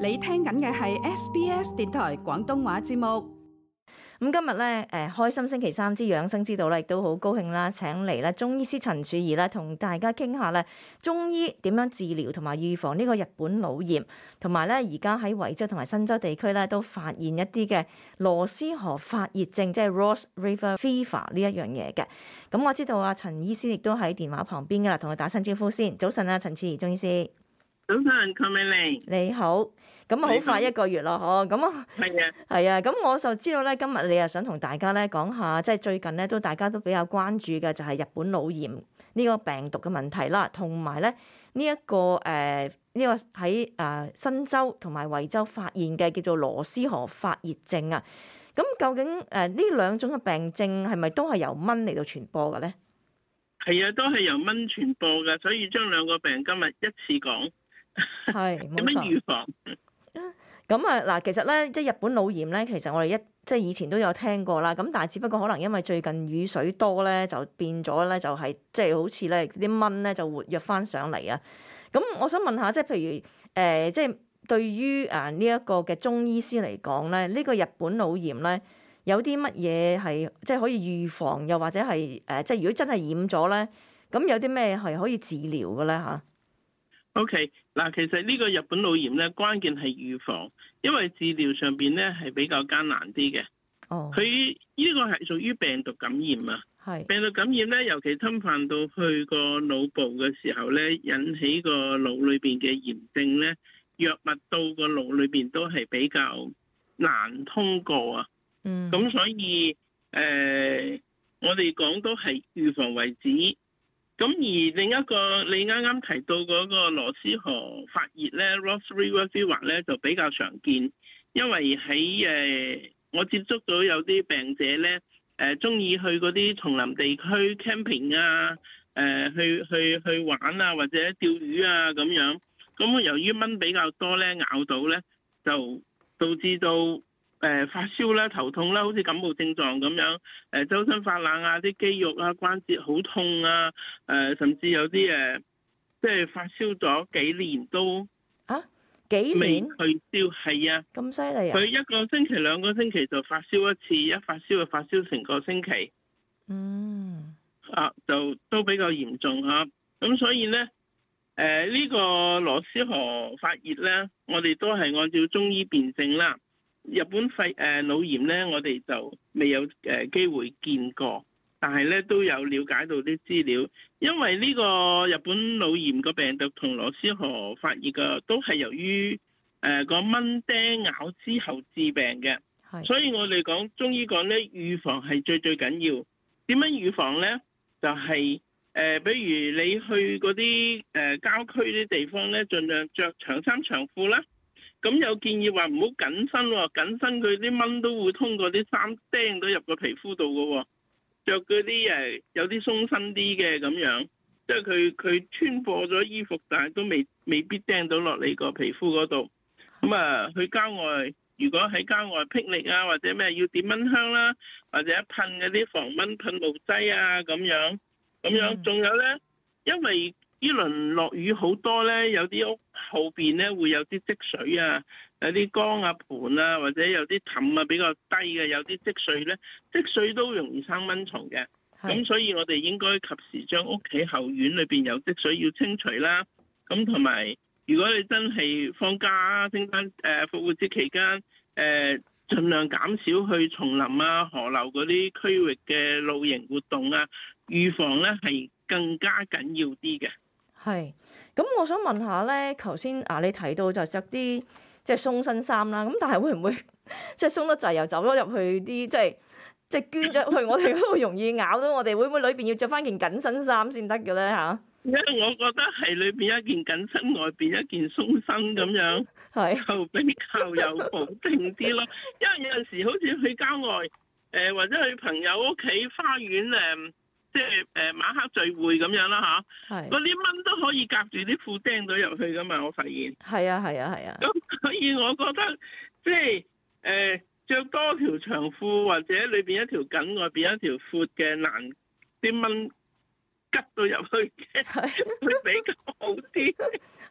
你聽緊嘅係 SBS 電台廣東話節目。 咁今日咧，開心星期三之養生之道咧，亦都好高興啦，請嚟咧中醫師陳曙儀咧，同大家傾下咧中醫點樣治療同埋預防呢個日本腦炎，同埋咧而家喺維州同埋新州地區咧都發現一啲嘅羅斯河發熱症，即係 Ross River Fever 呢一樣嘢嘅。咁我知道啊，陳醫師亦都喺電話旁邊噶啦，同佢打聲招呼先。早晨啊，陳曙儀中醫師。 早晨，鄺美玲， 你好。咁啊，好快一個月咯，嗬。咁啊，係啊。咁我就知道咧，今日你又想同大家咧講下，即係最近咧大家都比較關注嘅就係日本腦炎呢個病毒嘅問題啦，同埋咧呢一個喺新州同埋維州發現嘅叫做羅斯河發熱症啊。咁究竟呢兩種嘅病症係咪都係由蚊嚟到傳播嘅咧？ 係啊，都係由蚊傳播嘅，所以將兩個病今日一次講。 係，冇錯。 點樣預防？ 咁啊嗱，其實咧，即係日本腦炎咧，其實我哋即係以前都有聽過啦。咁但係只不過可能因為最近雨水多咧，就變咗咧，就係即係好似咧啲蚊咧就活躍翻上嚟啊。咁我想問下，即係譬如即係對於呢一個嘅中醫師嚟講咧，呢個日本腦炎咧有啲乜嘢係即係可以預防，又或者係即係如果真係染咗咧，咁有啲咩係可以治療嘅咧嚇 ？OK，嗱，其實呢個日本腦炎咧，關鍵係預防，因為治療上邊咧係比較艱難啲嘅。 哦， 佢呢個係屬於病毒感染啊。係病毒感染咧，尤其侵犯到去個腦部嘅時候咧，引起個腦裏邊嘅炎症咧，藥物到個腦裏邊都係比較難通過啊。咁所以我哋講都係預防為主。咁而另一個你啱啱提到嗰個羅斯河發熱咧 Ross River Fever 咧就比較常見，因為喺我接觸到有啲病者咧中意去嗰啲叢林地區 camping 啊，去玩啊，或者釣魚啊咁樣。咁由於蚊比較多咧，咬到咧就導致到發燒啦、頭痛啦，好似感冒症狀咁樣，周身發冷啊，啲肌肉啊、關節好痛啊，甚至有啲即係發燒咗幾年都幾年未退燒，係啊， 咁犀利啊！ 佢一個星期、兩個星期就發燒一次，一發燒就發燒成個星期，就都比較嚴重嚇。咁所以咧，呢個羅斯河發熱咧，我哋都係按照中醫辨證啦。日本腦炎咧，我哋就未有機會見過，但係咧都有了解到啲資料。因為呢個日本腦炎個病毒同羅斯河發熱嘅都係由於個蚊叮咬之後致病嘅，所以我哋講中醫講咧，預防係最緊要。點樣預防咧？就係比如你去嗰啲郊區啲地方咧，盡量着長衫長褲啦。咁有建議話唔好緊身喎，緊身佢啲蚊都會通過啲衫釘到入個皮膚度嘅喎。着嗰啲有啲鬆身啲嘅咁樣，即係佢穿過咗衣服，但係都未必釘到落你個皮膚嗰度。咁啊，去郊外，如果喺郊外霹靂啊，或者咩要點蚊香啦，或者噴嗰啲防蚊噴霧劑啊咁樣。仲有咧，因為呢輪落雨好多咧，有啲屋後邊咧會有啲積水啊，有啲缸啊盤啊，或者有啲氹啊比較低嘅，有啲積水咧，積水都容易生蚊蟲嘅。咁所以我哋應該及時將屋企後院裏邊有積水要清除啦。咁同埋，如果你真係放假聖誕復活節期間，盡量減少去叢林啊、河流嗰啲區域嘅露營活動啊，預防咧係更加緊要啲嘅。 係，咁我想問下咧，頭先你提到就着啲即係鬆身衫啦，咁但係會唔會即係鬆得滯又走咗入去啲即係捐咗去我哋嗰度容易咬到我哋？會唔會裏邊要着翻件緊身衫先得嘅咧嚇？ 因為我覺得係裏邊一件緊身，外邊一件鬆身咁樣，就比較有保證啲咯。因為有陣時好似去郊外，或者去朋友屋企花園即係晚黑聚會咁樣啦嚇，嗰啲蚊都可以夾住啲褲釘到入去噶嘛，我發現。係啊。咁所以我覺得即係着多條長褲或者裏邊一條緊，外邊一條闊嘅，難啲蚊吉到入去嘅，會比較好啲。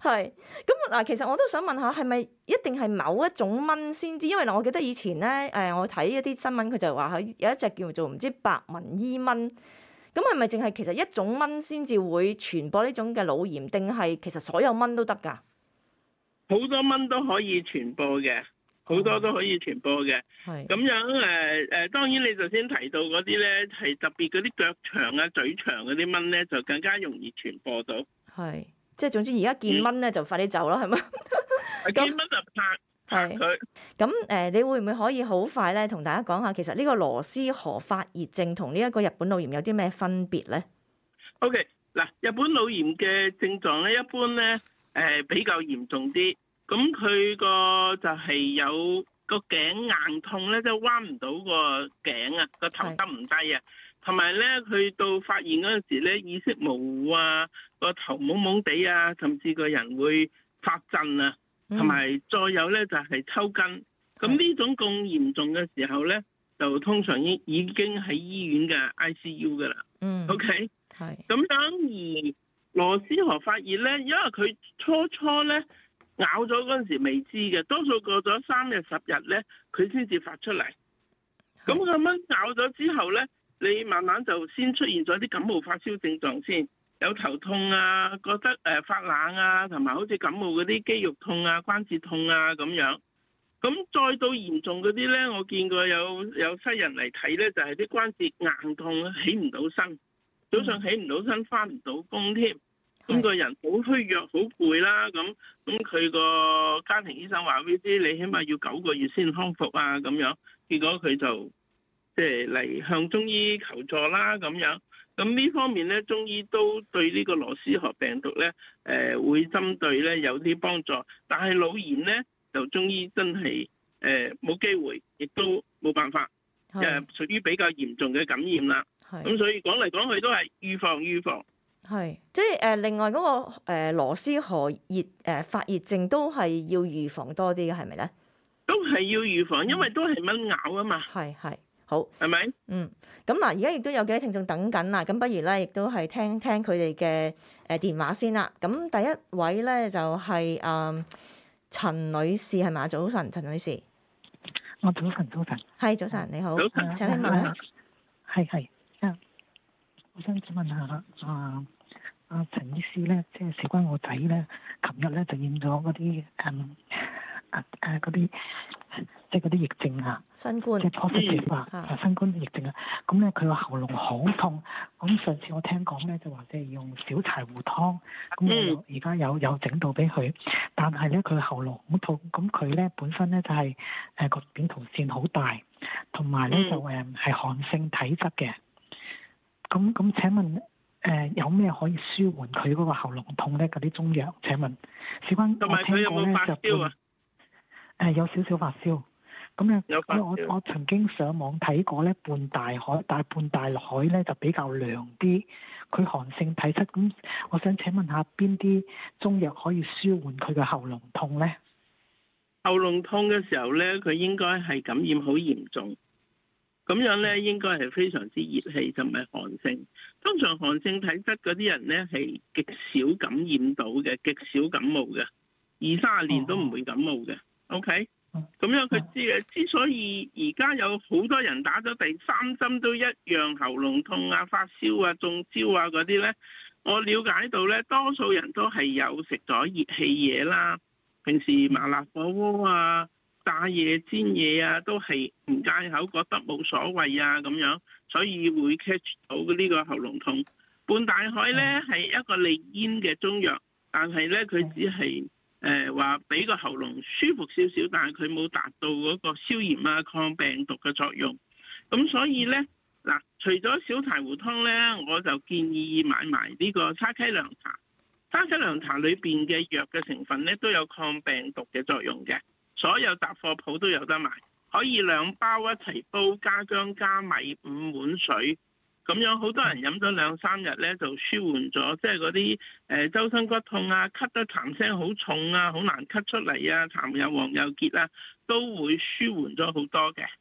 係，咁嗱，其實我都想問下，係咪一定係某一種蚊先知？因為嗱，我記得以前咧，我睇一啲新聞，佢就話有一隻叫做唔知白紋伊蚊，咁係咪淨係其實一種蚊先至會傳播呢種嘅腦炎，定係其實所有蚊都得㗎？ 好多蚊都可以傳播嘅，好多都可以傳播嘅。係咁樣當然你頭先提到嗰啲咧，係特別嗰啲腳長啊、嘴長嗰啲蚊咧，就更加容易傳播到。 係。即係總之，而家見蚊咧就快啲走啦，係咪？ 見蚊就拍佢。 咁你會唔會可以好快咧同大家講下，其實呢個羅斯河發熱症同呢一個日本腦炎有啲咩分別咧 ？OK， 嗱，日本腦炎嘅症狀咧，一般咧比較嚴重啲。咁佢個就係有個頸硬痛咧，即係彎唔到個頸啊，個頭耷唔低啊。同埋咧，去到發現嗰陣時咧，意識模糊啊，個頭懵懵地啊，甚至個人會發震啊，同埋再有咧就係抽筋。咁呢種咁嚴重嘅時候咧，就通常已經喺醫院嘅 ICU 噶啦。OK， 係。咁樣而羅斯河發熱咧，因為佢初咧咬咗嗰陣時未知嘅，多數過咗3日10日咧，佢先至發出嚟。咁個蚊咬咗之後咧，你慢慢就先出現咗啲感冒發燒症狀先，有頭痛啊，覺得發冷啊，同埋好似感冒嗰啲肌肉痛啊、關節痛啊咁樣。咁再到嚴重嗰啲咧，我見過有西人嚟睇咧，就係啲關節硬痛，起唔到身，早上起唔到身，返唔到工添。咁個人好虛弱、好攰啦。咁佢個家庭醫生話俾你知，你起碼要9個月先康復啊咁樣。結果佢就即係嚟向中醫求助啦咁樣，咁呢方面咧，中醫都對呢個羅斯河病毒咧，會針對咧有啲幫助，但係腦炎咧就中醫真係冇機會，亦都冇辦法，屬於比較嚴重嘅感染啦。咁所以講嚟講去都係預防。 係，即係另外嗰個羅斯河發熱症都係要預防多啲嘅，係咪咧？ 都係要預防，因為都係蚊咬啊嘛。 係。好， 係咪？ 咁嗱，而家亦都有幾位聽眾等緊啦，咁不如咧，亦都係聽聽佢哋嘅電話先啦。咁第一位咧就係陳女士係嘛？早晨，陳女士。 早晨。 係早晨，你好。 早晨， 請你問啦。 係。我想問下陳醫師咧，即係事關我仔咧，琴日咧就驗咗嗰啲嗰啲。即係嗰啲疫症啊， 新冠即係 positive 啊，新冠疫症啊，咁咧佢個喉嚨好痛，咁上次我聽講咧就話即係用小柴胡湯，咁我而家有整到俾佢，但係咧佢喉嚨好痛，咁佢咧本身咧就係個扁桃腺好大，同埋咧就係寒性體質嘅，咁請問有咩可以舒緩佢嗰個喉嚨痛咧？嗰啲中藥請問，事關我聽過咧就有少少發燒。咁咧，我曾經上網睇過咧，半大海咧就比較涼啲，佢寒性體質。咁我想請問下邊啲中藥可以舒緩佢嘅喉嚨痛咧？ 喉嚨痛嘅時候咧，佢應該係感染好嚴重，咁樣咧應該係非常之熱氣，就唔係寒性。通常寒性體質嗰啲人咧係極少感染到嘅，極少感冒嘅，20-30年都唔會感冒嘅。OK。咁樣佢知嘅，之所以而家有好多人打咗第3針都一樣喉嚨痛啊、發燒啊、中招啊嗰啲咧，我了解到咧，多數人都係有食咗熱氣嘢啦，平時麻辣火鍋啊、炸嘢煎嘢啊，都係唔戒口，覺得冇所謂啊咁樣，所以會 catch 到呢個喉嚨痛。半大海咧係一個利咽嘅中藥，但係咧佢只係話俾個喉嚨舒服少少，但係佢冇達到嗰個消炎啊、抗病毒嘅作用。咁所以咧，嗱，除咗小柴胡湯咧，我就建議買埋呢個沙溪涼茶。沙溪涼茶裏邊嘅藥嘅成分咧都有抗病毒嘅作用嘅，所有雜貨鋪都有得賣，可以2包一齊煲，加薑加米5碗水。咁樣好多人飲咗2-3日咧，就舒緩咗，即係嗰啲周身骨痛啊、咳得痰聲好重啊、好難咳出嚟啊、痰又黃又結啊，都會舒緩咗好多嘅。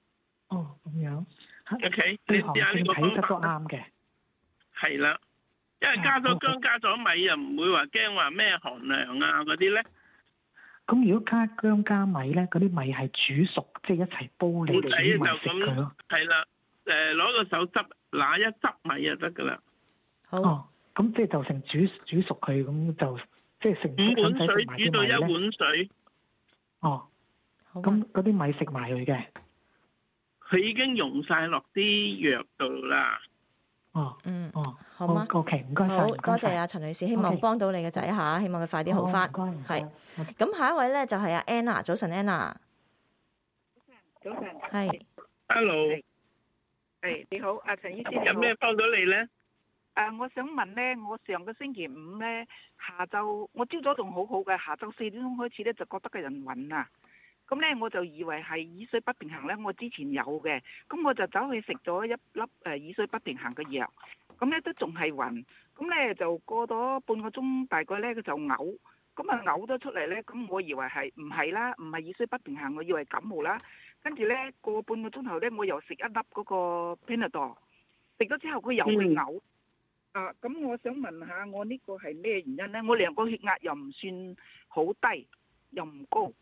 哦，咁樣。 OK，你試下呢個方法。 體質都啱嘅。 係啦。 因為加咗薑加咗米又唔會話驚話咩寒涼啊嗰啲咧。 咁如果加薑加米咧，嗰啲米係煮熟，即係一齊煲你哋啲米食佢咯。 係啦，攞個手執拿一執米就得噶啦。 好。 哦，咁即係就成煮熟佢，咁就即係成 5碗水煮到1碗水。 哦， 好。 咁嗰啲米食埋佢嘅。 佢已經溶晒落啲藥度啦。 哦。 嗯。 哦。 好嗎 ？OK，唔該晒。 好多謝啊，陳女士，希望幫到你嘅仔嚇，希望佢快啲好翻。 唔該。 係。咁下一位咧就係阿 Anna，早晨 Anna。 早晨。 係。 Hello。 係你好，阿陳醫師。 有咩幫到你咧？ 我想問咧，我上個星期五咧下晝，我朝早仲好好嘅，下晝4點鐘開始咧就覺得個人暈啊。咁咧我就以為係耳水不平衡咧，我之前有嘅，咁我就走去食咗一粒耳水不平衡嘅藥，咁咧都仲係暈，咁咧就過咗半個鐘，大概咧佢就嘔，咁啊嘔咗出嚟咧，咁我以為係唔係啦，唔係耳水不平衡，我以為感冒啦，跟住咧過半個鐘頭咧，我又食一粒嗰個 Panadol，食咗之後佢又會嘔。咁我想問下，我呢個係咩原因咧？我兩個血壓又唔算好低，又唔高。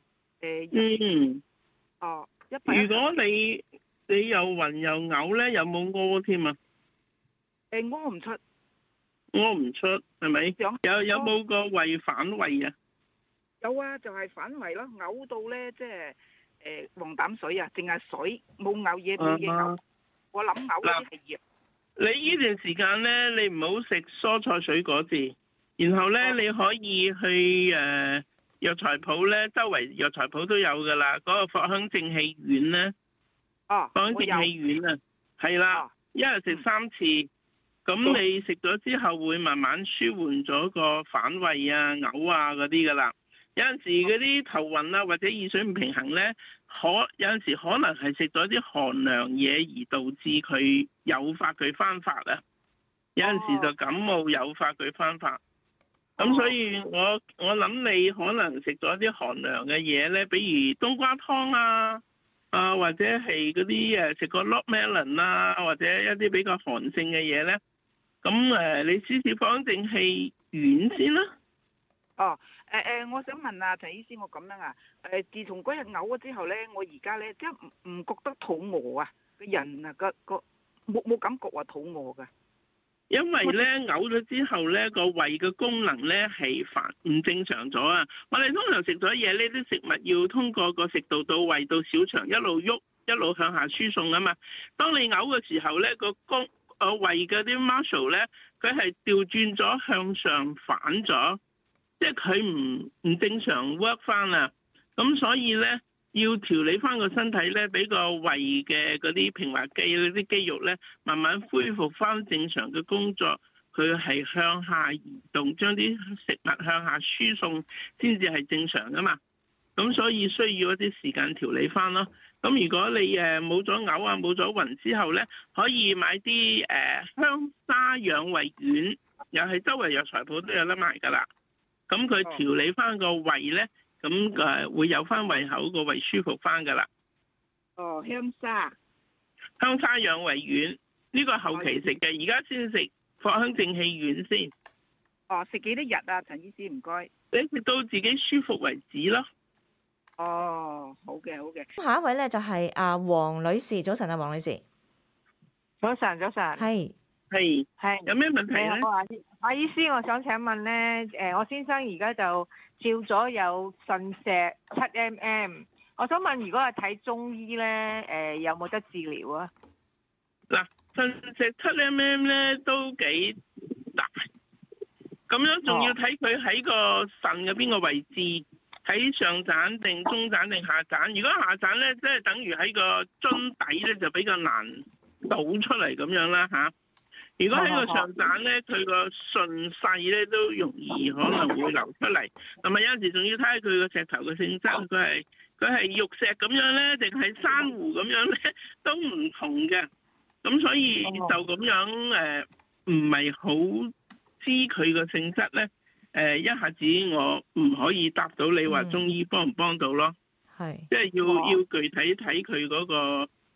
如果你又暈又嘔咧，有冇屙添啊？ 屙唔出。 屙唔出係咪？有冇個胃反胃啊？ 有啊，就係反胃咯，嘔到咧即係黃膽水啊，淨係水，冇嘔嘢冇嘢嘔。我諗嘔嗰啲係藥。 你呢段時間咧，你唔好食蔬菜水果字，然後咧你可以去藥材鋪咧，周圍藥材鋪都有噶啦，嗰個藿香正氣丸咧。藿香正氣丸啊，係啦，一日食3次，咁你食咗之後會慢慢舒緩咗個反胃啊、嘔啊嗰啲噶啦。有陣時嗰啲頭暈啊或者耳水唔平衡咧，有陣時可能係食咗啲寒涼嘢而導致佢誘發佢翻發啊。有陣時就感冒誘發佢翻發。咁所以我諗你可能食咗啲寒涼嘅嘢咧，比如冬瓜湯啊，或者係嗰啲食個 lock melon 啊，或者一啲比較寒性嘅嘢咧。咁你試試藿香正氣丸先啦。 我想問啊，陳醫師，我咁樣啊，自從嗰日嘔咗之後咧，我而家咧即係唔覺得肚餓啊，個人啊個冇感覺話肚餓噶。 因為咧嘔咗之後咧，個胃嘅功能咧係唔正常咗啊！我哋通常食咗嘢，呢啲食物要通過個食道到胃到小腸一路喐一路向下輸送啊嘛。當你嘔嘅時候咧，個胃嘅啲 muscle 咧，佢係調轉咗向上反咗，即係佢唔正常 work 翻啊。咁所以咧要調理翻個身體咧，俾個胃嘅嗰啲平滑肌嗰啲肌肉咧，慢慢恢復翻正常嘅工作，佢係向下移動，將啲食物向下輸送，先至係正常噶嘛。咁所以需要一啲時間調理翻咯。咁如果你冇咗嘔啊冇咗暈之後咧，可以買啲香砂養胃丸，又係周圍藥材鋪都有得賣噶啦。咁佢調理翻個胃咧。咁會有翻胃口，個胃舒服翻噶啦。 香砂養胃丸呢個後期食嘅，而家先食藿香正氣丸先。 食幾多日啊？陳醫師唔該。 你食到自己舒服為止咯。 好嘅好嘅。 下一位咧就係阿黃女士，早晨啊，黃女士。 早晨。 係。有咩問題咧？ 阿醫師，我想請問咧，我先生而家就照咗有腎石7mm，我想問如果係睇中醫咧，有冇得治療啊？ 嗱，腎石7mm咧都幾大，咁樣仲要睇佢喺個腎嘅邊個位置，喺上盞定中盞定下盞。如果下盞咧，即係等於喺個樽底咧，就比較難倒出嚟咁樣啦嚇。如果喺個上盞咧，佢個順勢咧都容易可能會流出嚟，同埋有陣時仲要睇下佢個石頭嘅性質，佢係玉石咁樣咧，定係珊瑚咁樣咧，都唔同嘅。咁所以就咁樣唔係好知佢個性質咧，一下子我唔可以答到你話中醫幫唔幫到咯。 係， 即係要具體睇佢嗰個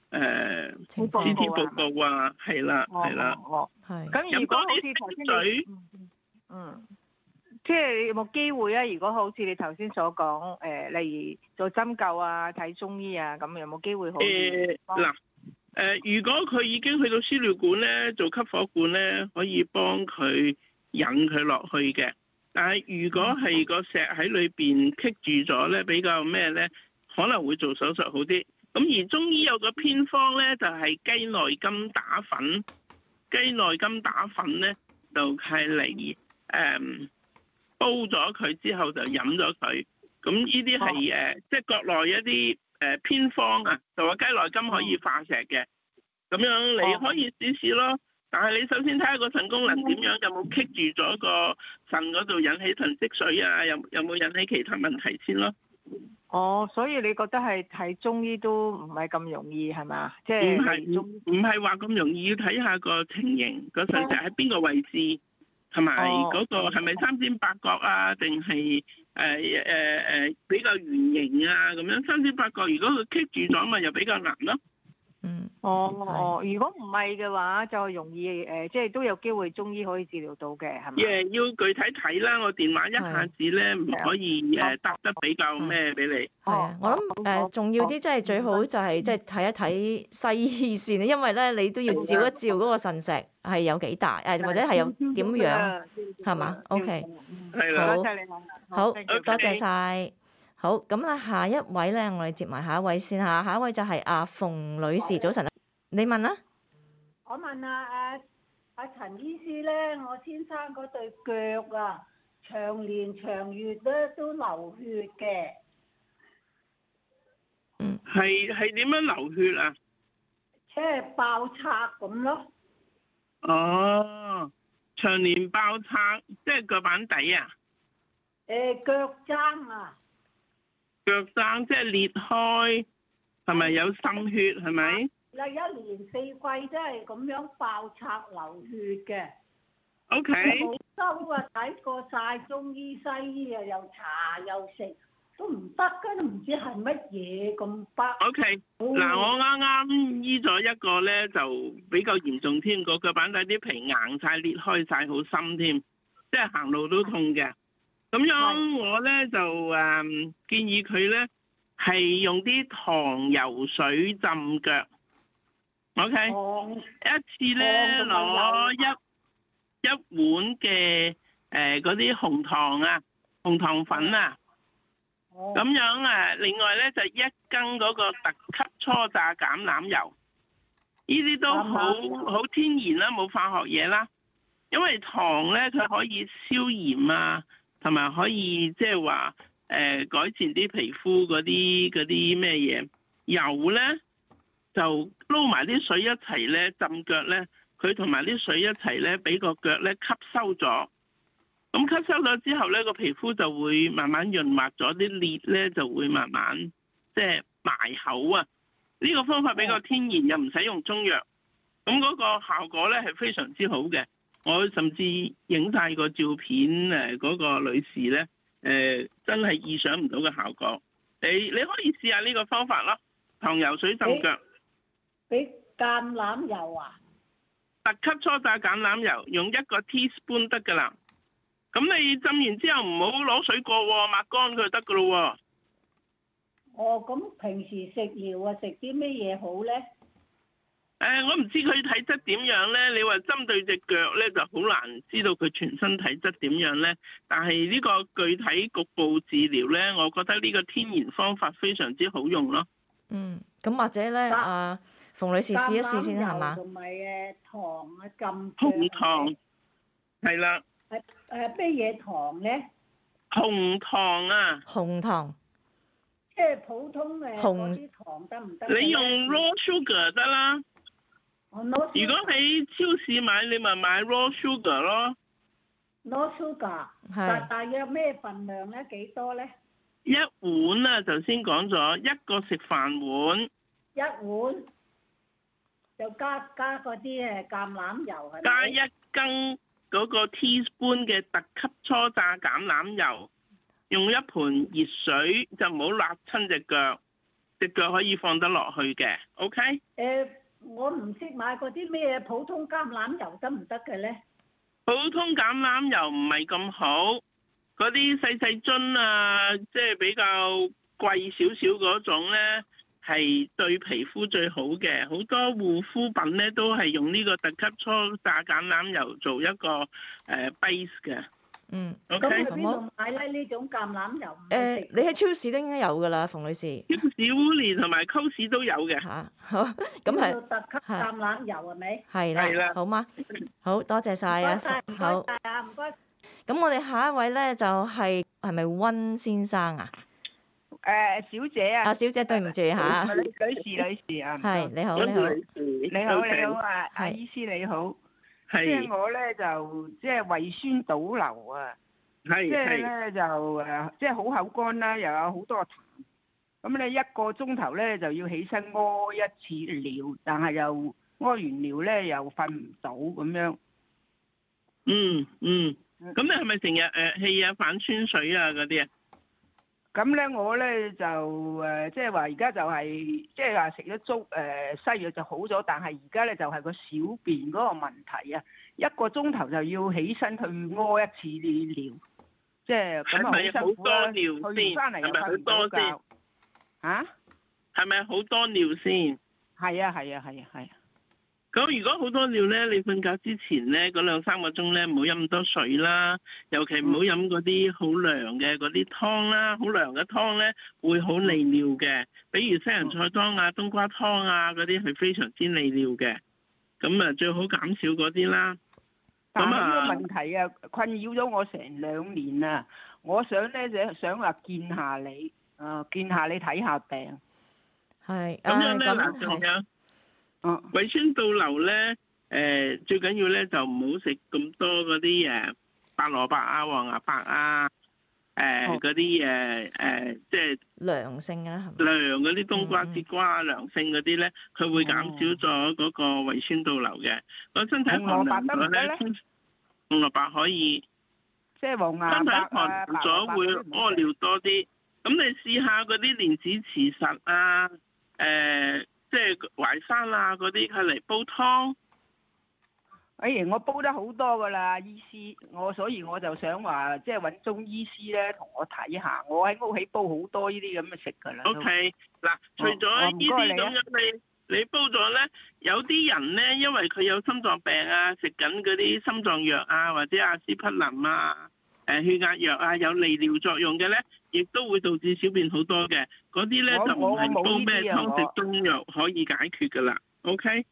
情況 CT 報告啊，係啦係啦， 係。 咁如果好似頭先水， 即係有冇機會啊？如果好似你頭先所講，例如做針灸啊、睇中醫啊，咁有冇機會可以？ 嗱，如果佢已經去到輸尿管咧，做吸火管咧，可以幫佢引佢落去嘅。但係如果係個石喺裏邊棘住咗咧，比較咩咧，可能會做手術好啲。咁而中醫有個偏方咧，就係雞內金打粉。雞內金打粉咧，就係嚟煲咗佢之後就飲咗佢。咁呢啲係即係國內一啲偏方啊，就話雞內金可以化石嘅。咁樣你可以試試咯。但係你首先睇下個腎功能點樣，有冇棘住咗個腎嗰度引起腎積水啊？有冇引起其他問題先咯？ 所以你覺得係睇中醫都唔係咁容易係嘛？即係唔係話咁容易，要睇下個情形，個腎石喺邊個位置，同埋嗰個係咪三尖八角啊，定係比較圓形啊咁樣？三尖八角如果佢棘住咗，咪又比較難咯。 如果唔係嘅話，就容易即係都有機會中醫可以治療到嘅，係咪？ 要具體睇啦，我電話一下子咧唔可以答得比較咩俾你。 係啊，我諗重要啲，即係最好就係即係睇一睇西醫先，因為咧你都要照一照嗰個腎石係有幾大，或者係有點樣，係嘛？OK， 係啦， 好，多謝晒。好，咁啊，下一位咧，我哋接埋下一位先嚇。下一位就係阿馮女士，早晨，你問啦。 我問阿陳醫師咧，我先生嗰對腳啊，長年長月咧都流血嘅。 係點樣流血啊？ 即係爆拆咁咯。 長年爆拆，即係腳板底啊？ 腳踭啊。 腳踭即係裂開，係咪有滲血？係咪？ 嗱，一年四季都係咁樣爆拆流血嘅。 OK。 冇收啊，睇過晒中醫西醫啊，又搽又食都唔得，都唔知係乜嘢咁北。 OK。嗱，我啱啱醫咗一個咧，就比較嚴重添，個腳板底啲皮硬晒、裂開晒，好深添，即係行路都痛嘅。咁樣我咧就建議佢咧係用啲糖油水浸腳，OK，一次咧攞一碗嘅嗰啲紅糖啊，紅糖粉啊，咁樣另外咧就一羹嗰個特級初榨橄欖油，呢啲都好天然啦，冇化學嘢啦，因為糖咧佢可以消炎啊。同埋可以即係話改善啲皮膚嗰啲咩嘢，油咧就撈埋啲水一齊咧浸腳咧，佢同埋啲水一齊咧俾個腳咧吸收咗，咁吸收咗之後咧個皮膚就會慢慢潤滑咗，啲裂咧就會慢慢即係埋口啊！呢個方法比較天然，又唔使用中藥，咁嗰個效果咧係非常之好嘅。我甚至影晒個照片，嗰個女士咧，真係意想唔到嘅效果。你可以試下呢個方法咯，糖油水浸腳。 俾橄欖油啊？ 特級初榨橄欖油，用1個 teaspoon 得㗎啦。咁你浸完之後唔好攞水過喎，抹乾佢得㗎咯喎。 咁平時食療啊，食啲咩嘢好咧？ 我唔知佢體質點樣咧，你話針對隻腳咧就好難知道佢全身體質點樣咧。但係呢個具體局部治療咧，我覺得呢個天然方法非常之好用咯。 咁或者咧，馮女士試一試先係嘛？ 同埋糖啊，浸紅糖係啦。 咩嘢糖咧？ 紅糖啊。 紅糖。 即係普通嗰啲糖得唔得？ 你用 raw sugar 得啦。如果喺超市買，你咪買 raw sugar 咯。 raw sugar 大約咩份量咧？幾多咧？ 一碗啊，頭先講咗1個食飯碗。 一碗就加嗰啲橄欖油係咪？ 加1羹嗰個 teaspoon 嘅特級初榨橄欖油，用一盆熱水就唔好辣親隻腳。 隻腳可以放得落去嘅。OK？ 我唔識買嗰啲咩普通橄欖油得唔得嘅咧？ 普通橄欖油唔係咁好，嗰啲細細樽啊，即係比較貴少少嗰種咧，係對皮膚最好嘅。好多護膚品咧都係用呢個特級初榨橄欖油做一個base 嘅。 咁喺邊度買咧？呢種橄欖油？ 你喺超市都應該有㗎啦，馮女士。 超市、Woolies 同埋 Coles 都有嘅。 嚇，好，咁係特級橄欖油係咪？ 係啦，好嗎？好多謝晒啊，好。 唔該。 咁我哋下一位咧就係咪溫先生啊？ 小姐啊。 小姐對唔住嚇。 女士啊。 係，你好。 你好阿醫師你好。即係我咧就即係胃酸倒流啊，即係咧就即係好口乾啦，又有好多痰。咁你1個鐘頭咧就要起身屙一次尿，但係又屙完尿咧又瞓唔到咁樣。 咁你係咪成日氣啊、反酸水啊嗰啲啊？ 咁咧我咧就即係話而家就係即係話食咗粥西藥就好咗，但係而家咧就係個小便嗰個問題啊，1個鐘頭就要起身去屙一次尿，即係咁啊好辛苦啦。去翻嚟又瞓唔到覺。嚇？ 係咪好多尿先？ 係啊。 咁如果好多尿咧，你瞓覺之前咧嗰2-3個鐘咧，唔好飲咁多水啦，尤其唔好飲嗰啲好涼嘅嗰啲湯啦，好涼嘅湯咧會好利尿嘅，比如西洋菜湯啊、冬瓜湯啊嗰啲係非常之利尿嘅，咁啊最好減少嗰啲啦。 但係呢個問題啊，困擾咗我成2年啊，我想咧就想話見下你，見下你睇下病。 係。 咁樣咧嗱，仲有。胃酸倒流咧，最緊要咧就唔好食咁多嗰啲白蘿蔔啊、黃芽白啊，嗰啲即係涼性啊， 涼嗰啲冬瓜、節瓜啊、涼性嗰啲咧，佢會減少咗嗰個胃酸倒流嘅。個身體寒涼咗咧，紅蘿蔔可以， 即係黃芽白。身體寒涼咗會屙尿多啲，咁你試下嗰啲蓮子磁實啊，即係淮山啊嗰啲，係嚟煲湯。 我煲得好多噶啦，醫師，所以我就想話，即係揾中醫師咧同我睇下。我喺屋企煲好多呢啲咁嘅食噶啦。 OK，嗱，除咗呢啲咁樣，你煲咗咧，有啲人咧，因為佢有心臟病啊，食緊嗰啲心臟藥啊，或者阿司匹林啊。血壓藥啊，有利尿作用嘅咧，亦都會導致小便好多嘅。嗰啲咧就唔係煲咩湯食中藥可以解決噶啦。OK？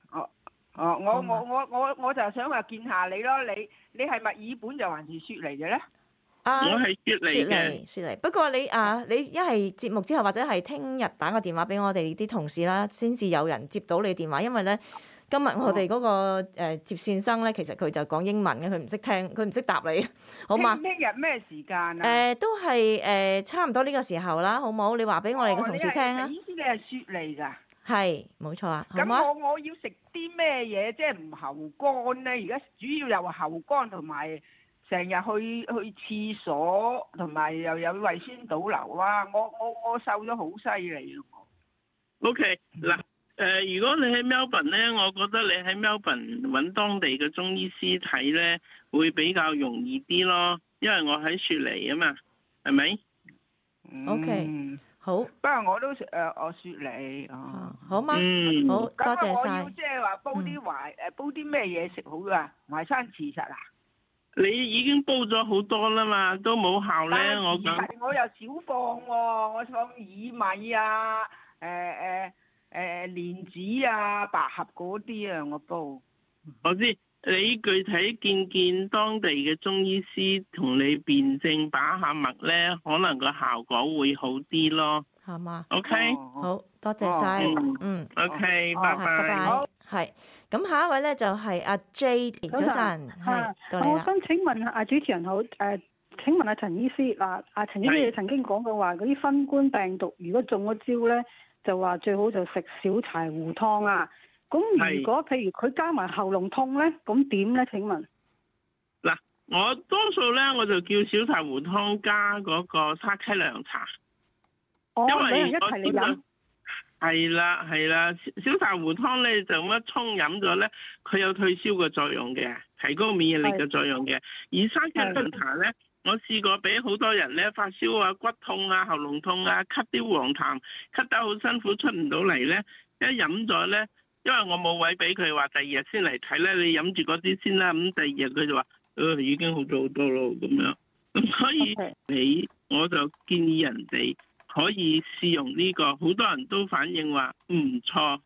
我就想話見下你咯。你係墨爾本就還是雪梨嘅咧？ 我係雪梨。不過你一係節目之後或者係聽日打個電話俾我哋啲同事啦，先至有人接到你電話，因為咧。今日我哋嗰個接線生咧，其實佢就講英文嘅，佢唔識聽，佢唔識答你，好嘛？ 聽日咩時間啊？ 都係差唔多呢個時候啦，好冇？你話俾我哋嘅同事聽啊！ 意思你係雪梨㗎？ 係，冇錯啊。 咁我要食啲咩嘢？即係唔喉乾咧？而家主要又話喉乾同埋成日去廁所，同埋又有胃酸倒流啊！我瘦咗好犀利啊 ！OK，嗱。如果你喺 Melbourne 咧，我覺得你喺 Melbourne 揾當地嘅中醫師睇咧，會比較容易啲咯。因為我喺雪梨啊嘛，係咪 ？OK，好。 不過我都我雪梨好嗎？好，多謝晒。 咁我要即係話煲啲咩嘢食好㗎？淮山磁實啊？ 你已經煲咗好多啦嘛，都冇效咧。 我又少放喎，我放薏米啊，蓮子啊、百合嗰啲啊，我煲。 我知你具體見當地嘅中醫師同你辨證把下脈咧，可能個效果會好啲咯。 係嘛 ？OK， 好多謝晒。 OK，拜拜。 係，咁下一位咧就係阿 J， 早晨，係到你啦。 我想請問阿主持人好，請問阿陳醫師嗱，阿陳醫師你曾經講過話嗰啲新冠病毒如果中咗招咧，就話最好就食小柴胡湯啊！咁如果譬如佢加埋喉嚨痛咧，咁點咧？請問嗱，我多數咧我就叫小柴胡湯加嗰個沙溪涼茶，因為兩人一齊嚟飲。 係啦，小柴胡湯咧就咁一沖飲咗咧，佢有退燒嘅作用嘅，提高免疫力嘅作用嘅。而沙棘涼茶咧，我試過俾好多人咧發燒啊、骨痛啊、喉嚨痛啊、咳啲黃痰，咳得好辛苦出唔到嚟咧，一飲咗咧，因為我冇位俾佢話第二日先嚟睇咧，你飲住嗰啲先啦。咁第二日佢就話，已經好咗好多咯咁樣。咁所以我就建議人哋可以試用呢個，好多人都反映話唔錯。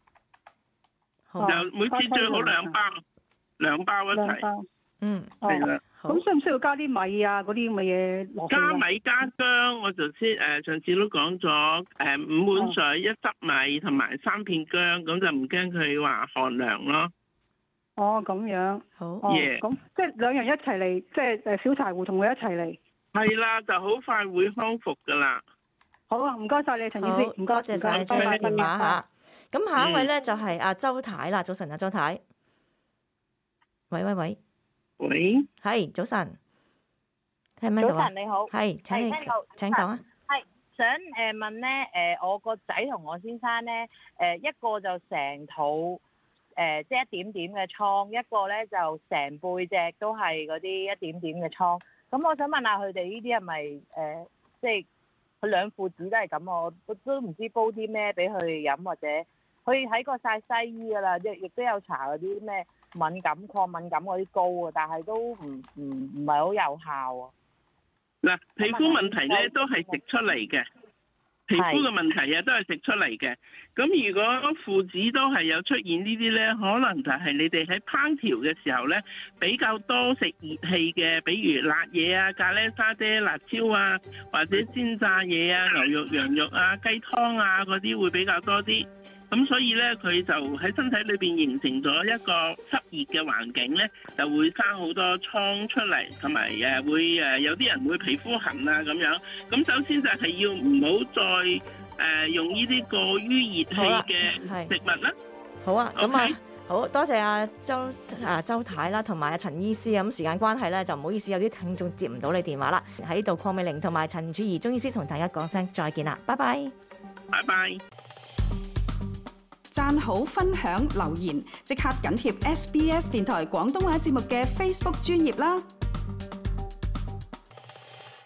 就每次最好兩包一齊。係啦。 咁需唔需要加啲米啊？嗰啲咁嘅嘢落去？ 加米加薑，我就上次都講咗，5碗水、1汁米同埋3片薑，咁就唔驚佢話寒涼咯。 咁樣好。咁即係兩樣一齊嚟，即係小柴胡同佢一齊嚟。 係啦，就好快會康復噶啦。 好啊，唔該晒你陳醫師，唔該謝晒你接返電話嚇。咁下一位咧就係阿周太啦，早晨啊，周太。喂，係早晨，聽唔聽到啊？ 早晨你好， 係請講啊。 係想問咧，我個仔同我先生咧，一個就成肚即係一點點嘅瘡，一個咧就成背脊都係嗰啲一點點嘅瘡。咁我想問下佢哋呢啲係咪即係佢兩父子都係咁？我都唔知煲啲咩俾佢飲，或者佢睇過晒西醫㗎啦，亦都有搽嗰啲咩抗敏感嗰啲膏啊，但係都唔係好有效啊。 嗱，皮膚問題咧都係食出嚟嘅，皮膚嘅問題啊都係食出嚟嘅。咁如果父子都係有出現呢啲咧，可能就係你哋喺烹調嘅時候咧比較多食熱氣嘅，比如辣嘢啊、咖喱沙爹、辣椒啊，或者煎炸嘢啊、牛肉、羊肉啊、雞湯啊嗰啲會比較多啲。咁所以咧，佢就喺身體裏邊形成咗一個濕熱嘅環境咧，就會生好多瘡出嚟，同埋會有啲人會皮膚痕啊咁樣。咁首先就係要唔好再用呢啲過於熱氣嘅食物啦。 好啊，咁啊，好多謝阿周太啦，同埋阿陳醫師啊。咁時間關係咧，就唔好意思，有啲聽眾接唔到你電話啦。喺度鄺美玲同埋陳曙儀中醫師同大家講聲再見啦，拜拜。 拜拜。 讚好、分享、留言，即刻緊貼SBS 電台廣東話節目嘅 Facebook 專頁啦！